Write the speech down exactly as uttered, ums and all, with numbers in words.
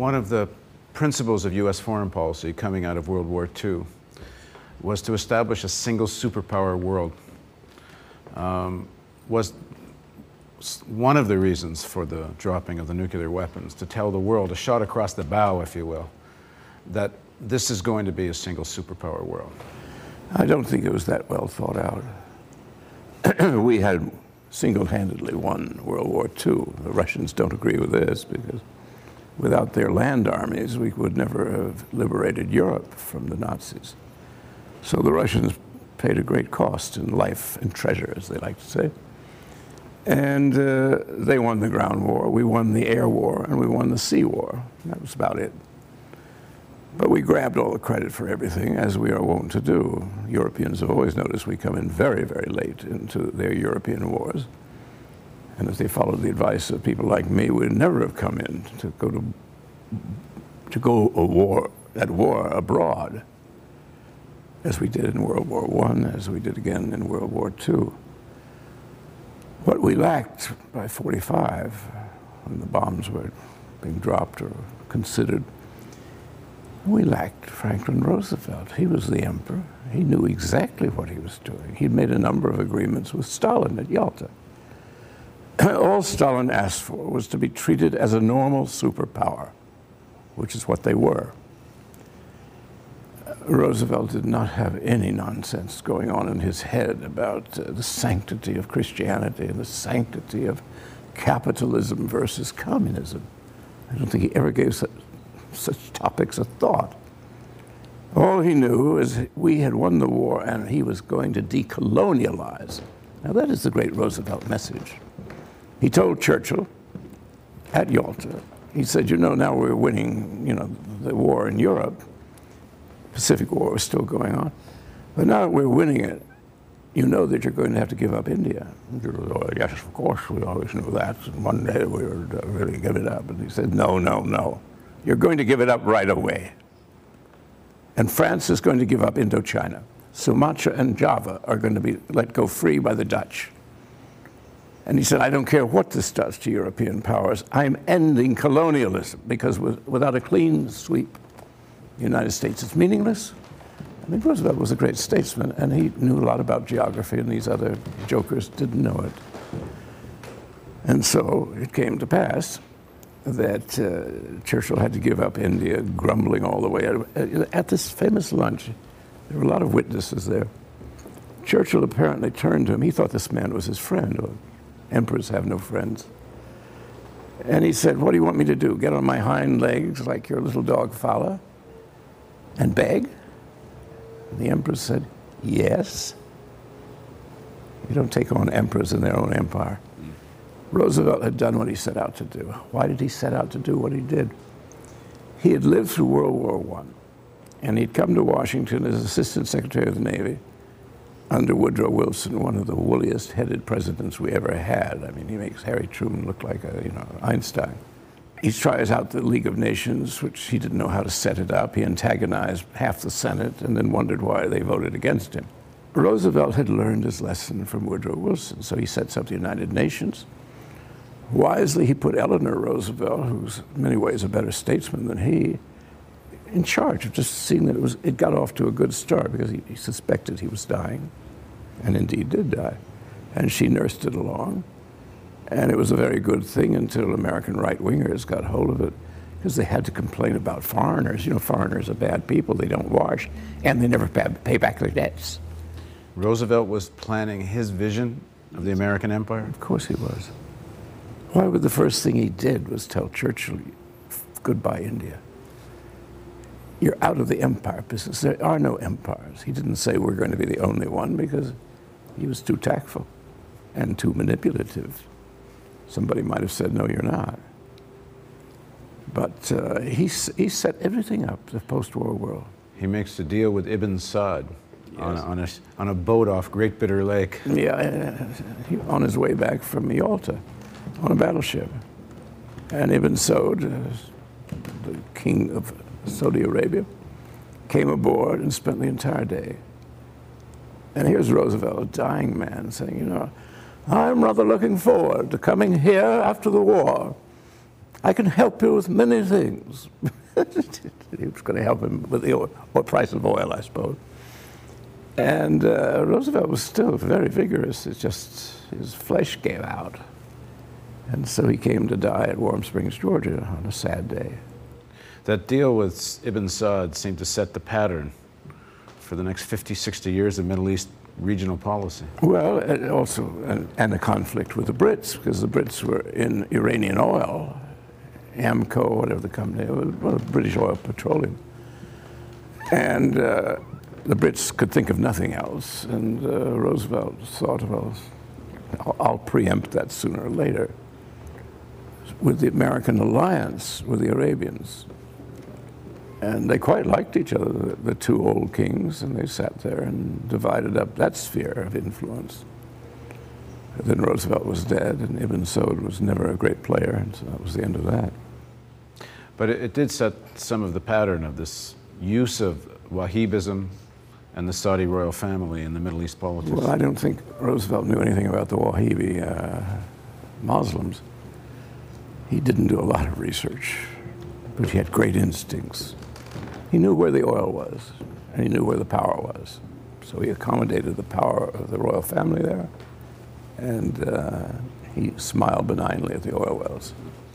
one of the principles of U S foreign policy coming out of World War Two was to establish a single superpower world. Um, was one of the reasons for the dropping of the nuclear weapons, to tell the world, a shot across the bow, if you will, that this is going to be a single superpower world. I don't think it was that well thought out. We had single-handedly won World War Two. The Russians don't agree with this because without their land armies, we would never have liberated Europe from the Nazis. So the Russians paid a great cost in life and treasure, as they like to say. And uh, they won the ground war, we won the air war, and we won the sea war. That was about it. But we grabbed all the credit for everything, as we are wont to do. Europeans have always noticed we come in very, very late into their European wars. And if they followed the advice of people like me, we'd never have come in to go to, to go a war, at war abroad, as we did in World War One, as we did again in World War Two. What we lacked by forty-five, when the bombs were being dropped or considered, we lacked Franklin Roosevelt. He was the emperor. He knew exactly what he was doing. He'd made a number of agreements with Stalin at Yalta. All Stalin asked for was to be treated as a normal superpower, which is what they were. Roosevelt did not have any nonsense going on in his head about uh, the sanctity of Christianity and the sanctity of capitalism versus communism. I don't think he ever gave such, such topics a thought. All he knew is we had won the war and he was going to decolonialize. Now that is the great Roosevelt message. He told Churchill at Yalta, he said, you know, now we're winning, you know, the war in Europe. Pacific War was still going on. But now that we're winning it, you know that you're going to have to give up India. Oh, yes, of course, we always knew that. And one day we would uh, really give it up. And he said, no, no, no. You're going to give it up right away. And France is going to give up Indochina. Sumatra and Java are going to be let go free by the Dutch. And he said, I don't care what this does to European powers. I'm ending colonialism because with, without a clean sweep, the United States is meaningless. I mean, Roosevelt was a great statesman, and he knew a lot about geography, and these other jokers didn't know it. And so it came to pass that uh, Churchill had to give up India, grumbling all the way. At this famous lunch, there were a lot of witnesses there. Churchill apparently turned to him. He thought this man was his friend. Or emperors have no friends. And he said, what do you want me to do? Get on my hind legs like your little dog Fala? And beg? And the emperor said, yes. You don't take on emperors in their own empire. Mm. Roosevelt had done what he set out to do. Why did he set out to do what he did? He had lived through World War One, and he'd come to Washington as Assistant Secretary of the Navy under Woodrow Wilson, one of the woolliest-headed presidents we ever had. I mean, he makes Harry Truman look like a, you know, Einstein. He tries out the League of Nations, which he didn't know how to set it up. He antagonized half the Senate and then wondered why they voted against him. Roosevelt had learned his lesson from Woodrow Wilson, so he sets up the United Nations. Wisely, he put Eleanor Roosevelt, who's in many ways a better statesman than he, in charge of just seeing that it was, it got off to a good start because he, he suspected he was dying, and indeed did die. And she nursed it along. And it was a very good thing until American right-wingers got hold of it because they had to complain about foreigners. You know, foreigners are bad people. They don't wash, and they never pay back their debts. Roosevelt was planning his vision of the American empire? Of course he was. Why would the first thing he did was tell Churchill, goodbye, India. You're out of the empire business. There are no empires. He didn't say we're going to be the only one because he was too tactful and too manipulative. Somebody might have said, no, you're not. But uh, he, he set everything up, the post-war world. He makes a deal with Ibn Saud yes. on, a, on, a, on a boat off Great Bitter Lake. Yeah, uh, he, on his way back from Yalta, on a battleship. And Ibn Saud, uh, the king of Saudi Arabia, came aboard and spent the entire day. And here's Roosevelt, a dying man, saying, you know, I'm rather looking forward to coming here after the war I can help you with many things. He was going to help him with the oil, or price of oil, I suppose. And uh, Roosevelt was still very vigorous. It's just his flesh gave out. And so he came to die at Warm Springs, Georgia, on a sad day. That deal with Ibn Saud seemed to set the pattern for the next fifty, sixty years of Middle East regional policy. Well, and also, and, and a conflict with the Brits, because the Brits were in Iranian oil, Amco, whatever the company, well, British Oil Petroleum. And uh, the Brits could think of nothing else, and uh, Roosevelt thought, well, I'll, I'll preempt that sooner or later with the American alliance with the Arabians. And they quite liked each other, the, the two old kings, and they sat there and divided up that sphere of influence. And then Roosevelt was dead, and Ibn Saud was never a great player, and so that was the end of that. But it, it did set some of the pattern of this use of Wahhabism and the Saudi royal family in the Middle East politics. Well, I don't think Roosevelt knew anything about the Wahhabi uh, Muslims. He didn't do a lot of research, but he had great instincts. He knew where the oil was, and he knew where the power was. So he accommodated the power of the royal family there, and uh, he smiled benignly at the oil wells.